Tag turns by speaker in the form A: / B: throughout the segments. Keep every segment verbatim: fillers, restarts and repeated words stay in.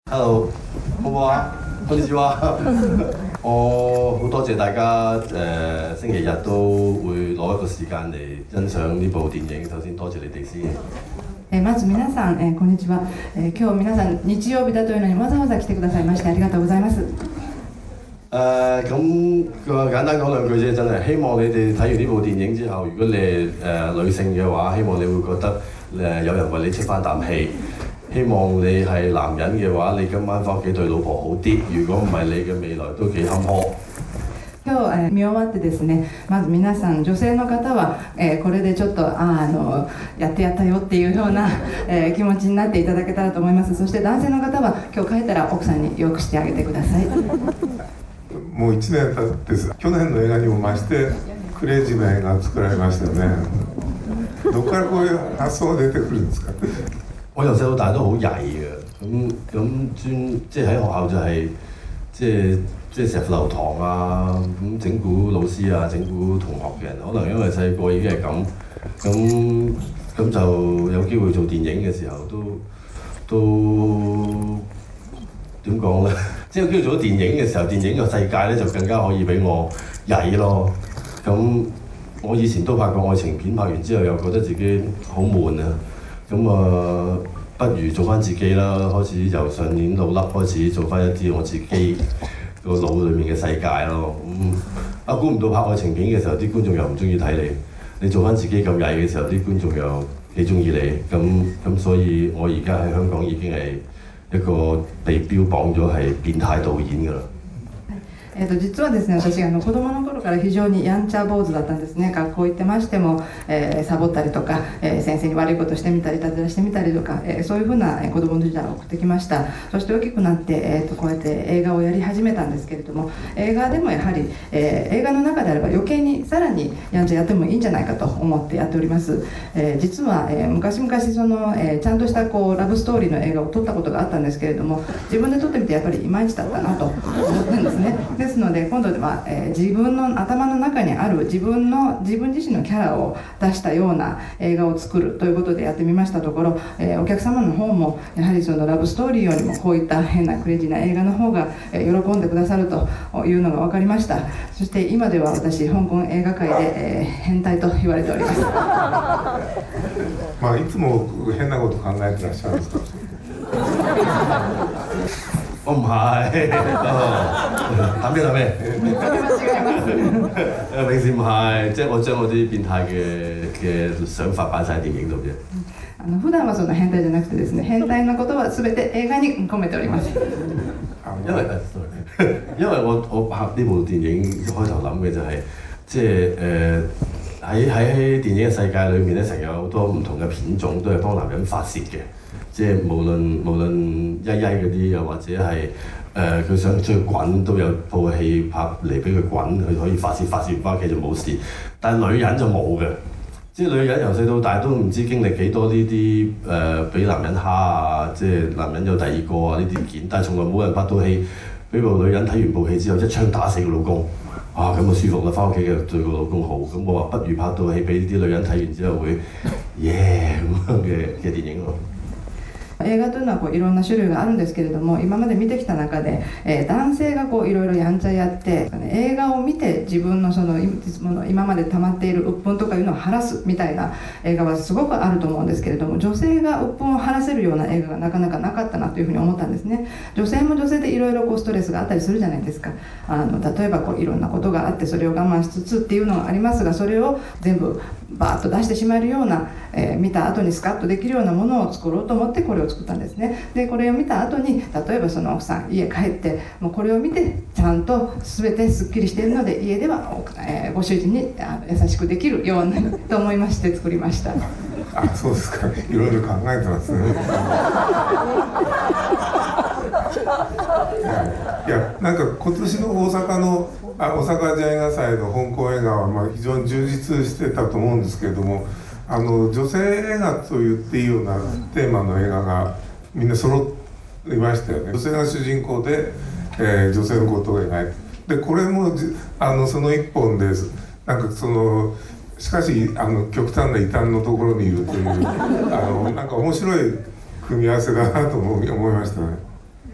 A: Hello， 好唔好啊？こんにちは。我好多謝大家誒、呃、星期日都會攞一個時間嚟欣賞呢部電影。首先多謝你哋先。
B: えまず皆さん、えー、こんにちは、えー、今日皆さん日曜日だというのにわざわざ来てくださいましてありがとうございます。
A: 誒咁個簡單講兩句啫，真係希望你哋睇完呢部電影之後，如果你係誒、呃、女性嘅話，希望你會覺得誒、呃、有人為你出翻啖氣。希望你係男人嘅話，你今晚翻屋企對老婆好啲。如果唔係，你嘅未來都幾坎坷。
B: 今日、えー、見終わってですね、まず皆さん女性の方は、えー、これでちょっとああのやってやったよっていうような、えー、気持ちになっていただけたらと思います。そして男性の方は今日帰ったら奥さんによくしてあげてください。
C: もういちねん経って去年の映画にも増してクレイジーな映画を作られましたよね。どこからこういう発想が出てくるんですか？
A: 我由細到大都好曳嘅，咁咁專即係喺學校就係、是、即係即係石斧流堂啊，咁整蠱老師啊，整蠱同學嘅人，可能因為細個已經係咁，咁咁就有機會做電影嘅時候都都點講咧？即係有機會做咗電影嘅時候，電影嘅世界咧就更加可以俾我曳咯。咁我以前都拍過愛情片，拍完之後又覺得自己好悶啊。咁啊，不如做翻自己啦！開始由上年老粒開始做翻一啲我自己個腦裏面嘅世界咯。咁啊，估唔到拍愛情片嘅時候，啲觀眾又唔中意睇你；你做翻自己咁曳嘅時候，啲觀眾又幾中意你。咁咁，所以我而家喺香港已經係一個被標榜咗係變態導演㗎啦。
B: えー、と実はですね、私あの子供の頃から非常にやんちゃ坊主だったんですね。学校行ってましても、えー、サボったりとか、えー、先生に悪いことしてみたり、いたずらしてみたりとか、えー、そういうふうな子供の時代を送ってきました。そして大きくなって、えー、とこうやって映画をやり始めたんですけれども、映画でもやはり、えー、映画の中であれば余計にさらにやんちゃやってもいいんじゃないかと思ってやっております。えー、実は、えー、昔々その、えー、ちゃんとしたこうラブストーリーの映画を撮ったことがあったんですけれども、自分で撮ってみてやっぱりいまいちだったなと思ったんですね。ですので今度は、えー、自分の頭の中にある自分の自分自身のキャラを出したような映画を作るということでやってみましたところ、えー、お客様の方もやはりそのラブストーリーよりもこういった変なクレイジーな映画の方が、えー、喜んでくださるというのが分かりました。そして今では私香港映画界で、えー、変態と言われております。
C: まあいつも変なこと考えてらっしゃるんですか？
A: 我唔係，談咩談咩？誒平時唔係，即係我將我啲變態嘅嘅想法擺晒喺電影度啫。
B: あの普段はその変態じゃなくてですね、変態のことは全て映画に込めております。
A: 因為因為我我拍呢部電影開頭諗嘅就係、是、即係誒喺喺電影嘅世界裏面咧，成日有好多唔同嘅片種都係幫男人發泄嘅。即係無論無論曳曳嗰啲，又或者係誒佢想出去滾，都有套戲拍嚟俾佢滾，佢可以發泄發泄完翻屋企就冇事。但係女人就冇嘅，即係女人由細到大都唔知經歷幾多呢啲誒俾男人蝦啊，即係男人有第二個啊呢啲件，但係從來冇人拍到戲俾部女人睇完部戲之後一槍打死個老公，啊咁就舒服啦，翻屋企嘅對個老公好。咁我話不如拍到戲俾啲女人睇完之後會耶咁樣嘅嘅電影咯。
B: 映画というのはこういろんな種類があるんですけれども、今まで見てきた中で、えー、男性がこういろいろやんちゃやって、映画を見て自分のその今まで溜まっている鬱憤とかいうのを晴らすみたいな映画はすごくあると思うんですけれども、女性が鬱憤を晴らせるような映画がなかなかなかったなというふうに思ったんですね。女性も女性でいろいろこうストレスがあったりするじゃないですか。あの例えばこういろんなことがあってそれを我慢しつつっていうのがありますが、それを全部バーッと出してしまえるような、えー、見た後にスカッとできるようなものを作ろうと思ってこれを作ったんですね。でこれを見た後に例えばその奥さん家帰ってもうこれを見てちゃんと全てすっきりしているので家では、えー、ご主人に優しくできるようにと思いまして作りました。
C: あ、そうですか。いろいろ考えてますね。いや、なんか今年の大阪のあ大阪アジア映画祭の香港映画はまあ非常に充実してたと思うんですけれども、あの女性映画と言っていいようなテーマの映画がみんな揃いましたよね。女性が主人公で、えー、女性のことを描いて、でこれもあのその一本です。なんかそのしかしあの極端な異端のところにいるというあのなんか面白い組み合わせだなと思いましたね。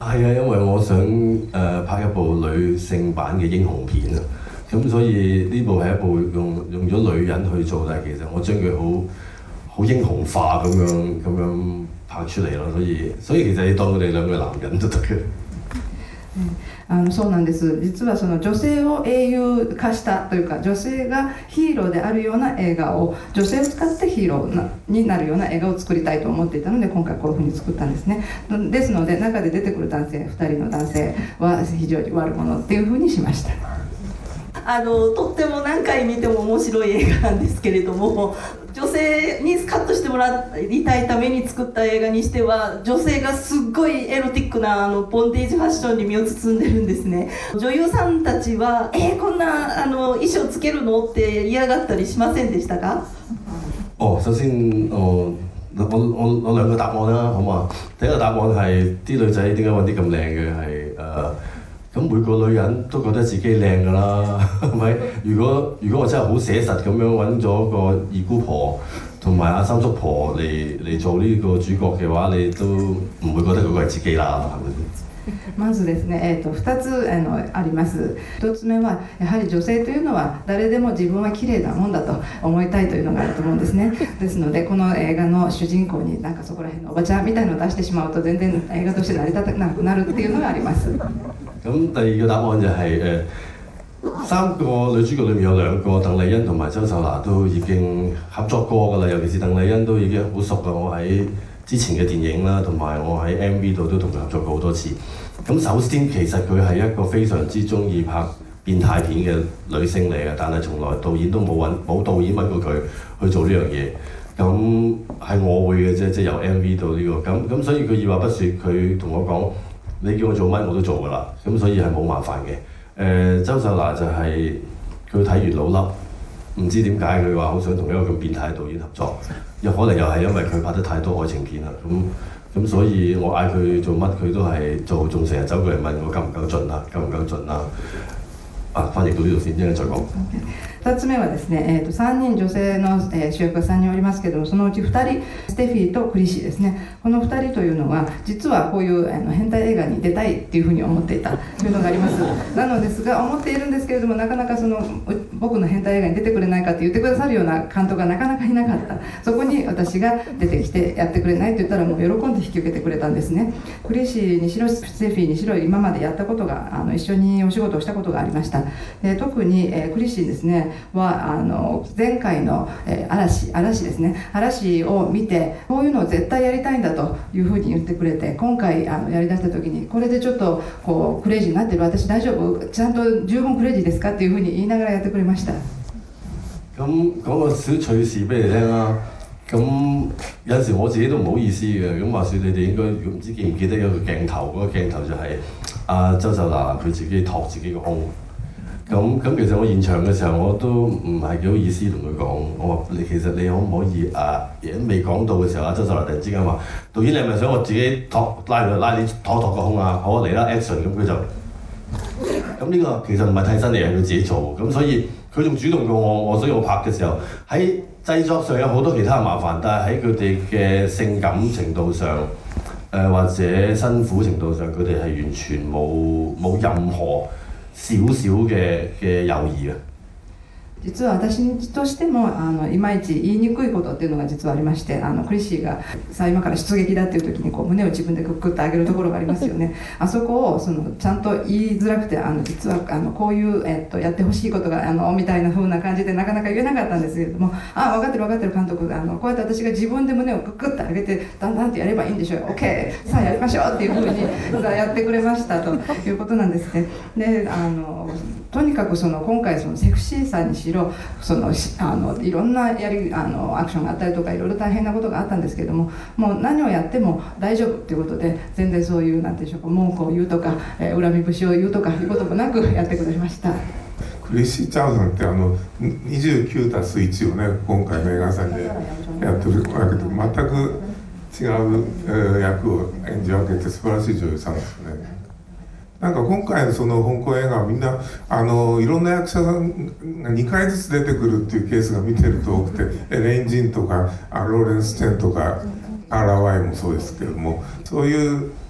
A: 係啊，因為我想誒、呃、拍一部女性版嘅英雄片啊，咁所以呢部係一部用用咗女人去做，但係其實我將佢好好英雄化咁樣咁樣拍出嚟咯，所以所以其實你當佢哋兩個男人都得嘅。
B: あのそうなんです。実はその女性を英雄化したというか、女性がヒーローであるような映画を、女性を使ってヒーローなになるような映画を作りたいと思っていたので、今回こういうふうに作ったんですね。ですので中で出てくる男性ふたりの男性は非常に悪者っていうふうにしました。
D: あのとっても何回見ても面白い映画なんですけれども、女性にスカッとしてもらいたいために作った映画にしては、女性がすっごいエロティックなあのボンテージファッションに身を包んでるんですね。女優さんたちは「えー、こんなあの衣裝つけるの?」って嫌がったりしませんでしたか？
A: 哦，首先哦，我我我兩個答案啦，好嘛？第一個答案係啲女仔點解揾啲咁靚嘅係誒？咁每個女人都覺得自己靚㗎啦，係咪？如果如果我真係好寫實咁樣揾咗個二姑婆同埋阿三叔婆嚟嚟做呢個主角嘅話，你都唔會覺得嗰個係自己啦，係咪先？
B: まずですね、えー、とふたつあのあります。ひとつめはやはり女性というのは誰でも自分は綺麗なもんだと思いたいというのがあると思うんですね。ですのでこの映画の主人公になんかそこら辺のおばちゃんみたいのを出してしまうと全然映畫として成り立たなくなるっていうのがあります。
A: 咁第二個答案就係、是、誒三個女主角裏面有兩個鄧麗欣同埋周秀娜都已經合作過㗎啦，尤其是鄧麗欣都已經好熟㗎，我喺之前嘅電影啦，同埋我喺 M V 度都同佢合作過好多次。咁首先其實佢係一個非常之中意拍變態片嘅女星嚟嘅，但係從來導演都冇揾冇導演揾過佢去做呢樣嘢。咁係我會嘅啫，即係由 M V 到呢、這個咁咁，所以佢二話不説，佢同我講你叫我做乜我都做㗎啦。咁所以係冇麻煩嘅。誒、呃、周秀娜就係佢睇完老笠，唔知點解佢話好想同一個咁變態嘅導演合作，有可能又係因為佢拍得太多愛情片啦。咁咁所以我嗌佢做乜佢都係做，仲成日走過嚟問我夠唔夠盡啊，夠唔夠盡啊？啊，翻譯到呢度先，一陣再講。
B: ふたつめはですね、えー、とさんにん女性の、えー、主役がさんにんおりますけども、そのうちふたりステフィーとクリシーですね。このふたりというのは実はこういうあの変態映画に出たいっていうふうに思っていたというのがあります。なのですが思っているんですけれども、なかなかその僕の変態映画に出てくれないかって言ってくださるような監督がなかなかいなかった。そこに私が出てきてやってくれないと言ったらもう喜んで引き受けてくれたんですね。クリシーにしろステフィーにしろ今までやったことがあの一緒にお仕事をしたことがありました。で特に、えー、クリシーですねはあの前回の、えー、嵐嵐ですね嵐を見てこういうのを絶対やりたいんだというふうに言ってくれて、今回あのやりだした時にこれでちょっとこうクレイジーになってる私大丈夫ちゃんと十分クレイジーですかっていうふうに言いながらやってくれました。
A: 咁講個小趣事俾你聽啦。咁有陣時我自己都唔好意思嘅。咁話説你哋應該唔知記唔記得有個鏡頭，嗰、那個鏡頭就係阿周秀娜佢自己托自己個胸。咁咁其實我現場嘅時候我都唔係幾好意思同佢講，我話你其實你可唔可以啊？未講到嘅時候，阿周秀娜突然之間話：導演你係咪想我自己托拉拉你托托個胸啊？好嚟啦 action！ 咁佢就咁呢個其實唔係替身嚟，係佢自己做。咁所以佢仲主動過我，我所以我拍嘅時候喺製作上有好多其他麻煩，但係喺佢哋嘅性感程度上，誒、呃、或者辛苦程度上，佢哋係完全冇冇任何少少嘅嘅猶豫啊。
B: 実は私としてもあのいまいち言いにくいことっていうのが実はありまして、あのクリシーがさあ今から出撃だっていう時にこう胸を自分でグッグッと上げるところがありますよね。あそこをそのちゃんと言いづらくて、あの実はあのこういう、えっと、やってほしいことがあのみたいな風な感じでなかなか言えなかったんですけれども、あ分かってる分かってる監督があのこうやって私が自分で胸をグッグッと上げてだんだんってやればいいんでしょうよ OK さあやりましょうっていう風にやってくれましたということなんですね。であのとにかくその今回そのセクシーさにしろそのあのいろんなやりあのアクションがあったりとかいろいろ大変なことがあったんですけれども、もう何をやっても大丈夫ということで全然そういうなんていうんでしょうか文句を言うとか、えー、恨み節を言うとかいうこともなくやってくれました。
C: クリシー・チャウさんってあのにじゅうきゅうたすいちをね今回の映画祭でやってるわけで全く違う、えー、役を演じ分けて素晴らしい女優さんですね。なんか今回のその香港映画はみんなあのいろんな役者さんがにかいずつ出てくるっていうケースが見てると多くて、エレイン・ジンとかローレンス・チェンとかアーラ・ワイもそうですけども、そういう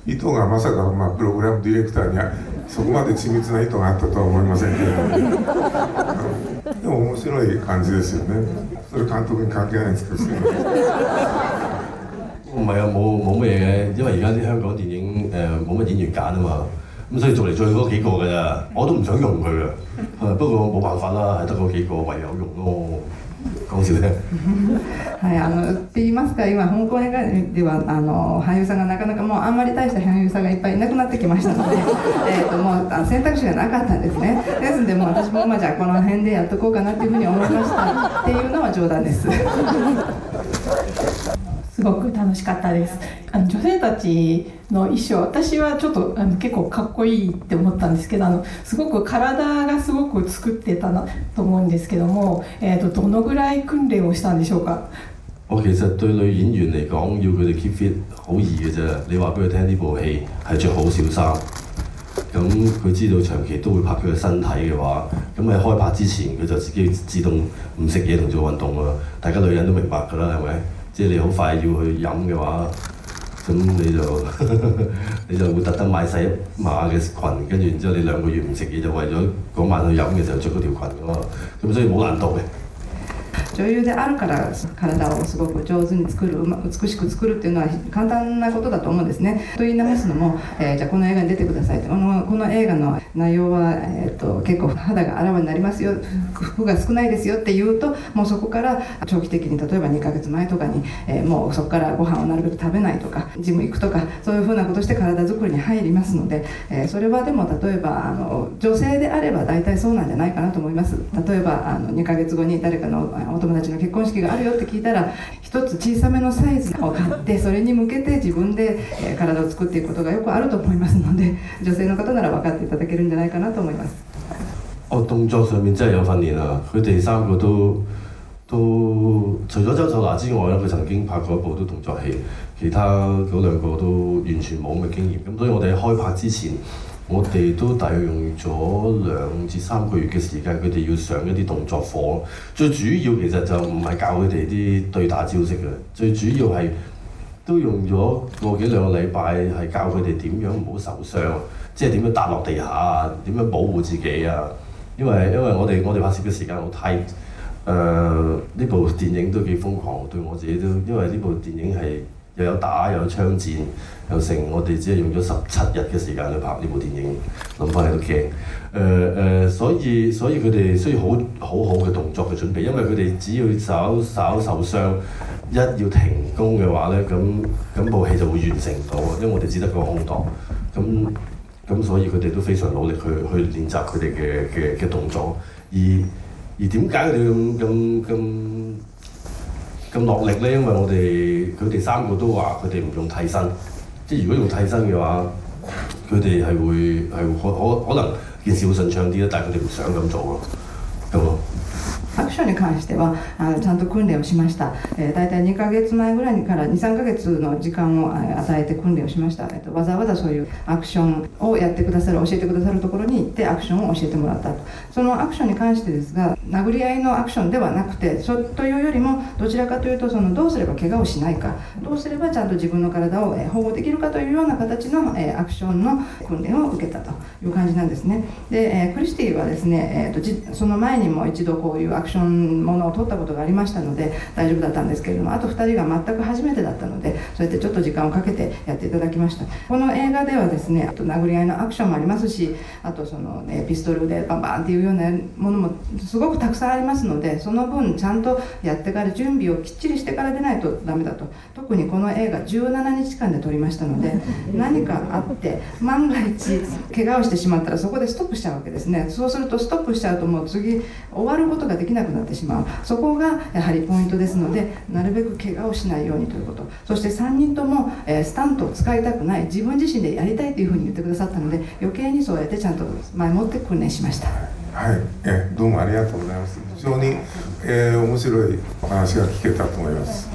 C: 意図がまさか、まあ、プログラムディレクターにはそこまで緻密な意図があったとは思いませんけれどもでも面白い感じですよね。それ監督に関係ないんですけど
A: 唔係啊，冇冇乜嘢嘅，因為而家啲香港電影誒冇乜演員揀啊嘛，咁所以做嚟做去嗰幾個㗎咋，我都唔想用佢嘅，係不過冇辦法啦，係得嗰幾個唯有用咯。講笑啫。
B: はい、あのって言いますか、今香港映画ではあの俳優さんがなかなかもうあんまり大した俳優さんがいっぱいいなくなってきましたのでえともうあの選択肢がなかったんですね。ですのでもう私もまあじゃあこの辺でやっとこうかなっていうふうに思いましたっていうのは冗談です。
E: すごく楽しかったです。あの女性たちの衣装、私はちょっとあの結構かっこいいって思ったんですけど、あのすごく体がすごく作ってたなと思うんですけども、えーと、どのぐらい訓練をしたんでしょうか。
A: 我其實對女演員嚟講，要佢哋 keep fit 好易嘅啫。你話俾佢聽呢部戲係着好少衫，咁佢知道長期都會拍佢嘅身體嘅話，咁喺開拍之前佢就自己自動唔食嘢同做運動啊！大家女人都明白㗎啦，係咪？即係你好快要去飲嘅話，咁你就你就會特登買細一碼嘅裙，跟住然之後你兩個月唔食嘢，就為咗嗰晚去飲嘅時候着嗰條裙㗎嘛，咁所以冇難度嘅。
B: 女優であるから体をすごく上手に作る、美しく作るっていうのは簡単なことだと思うんですね。と言い直すのも、えー、じゃあこの映画に出てくださいと、この、この映画の内容は、えー、と結構肌があらわになりますよ、服が少ないですよって言うと、もうそこから長期的に例えばにかげつまえとかに、えー、もうそこからご飯をなるべく食べないとかジム行くとかそういうふうなことして体作りに入りますので、えー、それはでも例えばあの女性であれば大体そうなんじゃないかなと思います。例えばあのにかげつごに誰かのお友達の結婚式があるよって聞いたら一つ小さめのサイズを買ってそれに向けて自分で体を作っていくことがよくあると思いますので女性の方なら分かっていただけるんじゃないかなと思います。
A: 我動作上面真係有訓練啊！佢哋三個都都除咗周秀娜之外咧，佢曾經拍過一部都動作戲，其他嗰兩個都完全冇咁嘅經驗。咁所以我哋喺開拍之前。我哋都大約用咗兩至三個月嘅時間，佢哋要上一啲動作課。最主要其實就唔係教佢哋啲對打招式嘅，最主要係都用咗個幾兩個禮拜係教佢哋點樣唔好受傷，即係點樣踏落地下啊，點樣保護自己啊。因為因為我哋我哋拍攝嘅時間好 tight， 誒呢部電影都幾瘋狂，對我自己都，因為呢部電影係。又有打又有槍戰又成，我哋只係用咗十七日嘅時間去拍呢部電影，諗翻嚟都驚。誒、呃、誒，所以所以佢哋需要好好好嘅動作嘅準備，因為佢哋只要稍稍受傷，一要停工嘅話咧，咁咁部戲就會完成唔到，因為我哋只得個空檔。咁咁所以佢哋都非常努力去去練習佢哋嘅嘅嘅動作。而而點解佢哋咁咁咁？咁落力咧，因為我哋佢哋三個都話佢哋唔用替身，即係如果用替身嘅話，佢哋係會係可可可能件事會順暢啲啦，但係佢哋唔想咁做咯，咁咯。
B: アクションに関してはあのちゃんと訓練をしました、えー、大体にかげつまえぐらいからにさんかげつの時間を与えて訓練をしました、えー、とわざわざそういうアクションをやってくださる教えてくださるところに行ってアクションを教えてもらったと。そのアクションに関してですが殴り合いのアクションではなくてそというよりもどちらかというとそのどうすれば怪我をしないかどうすればちゃんと自分の体を保護できるかというような形のアクションの訓練を受けたという感じなんですね。でクリスティはですね、えー、とじその前にも一度こういうアクションものを撮ったことがありましたので大丈夫だったんですけれども、あとふたりが全く初めてだったのでそうやってちょっと時間をかけてやっていただきました。この映画ではですね、あと殴り合いのアクションもありますし、あとその、ね、ピストルでバンバンっていうようなものもすごくたくさんありますので、その分ちゃんとやってから準備をきっちりしてからでないとダメだと。特にこの映画じゅうななにちかんで撮りましたので何かあって万が一怪我をしてしまったらそこでストップしちゃうわけですね。そうするとストップしちゃうともう次終わることができなくなってしまう。そこがやはりポイントですので、なるべく怪我をしないようにということ。そしてさんにんとも、えー、スタントを使いたくない、自分自身でやりたいというふうに言ってくださったので余計にそうやってちゃんと前もって訓練しました。
C: はい、えどうもありがとうございます。非常に、えー、面白いお話が聞けたと思います。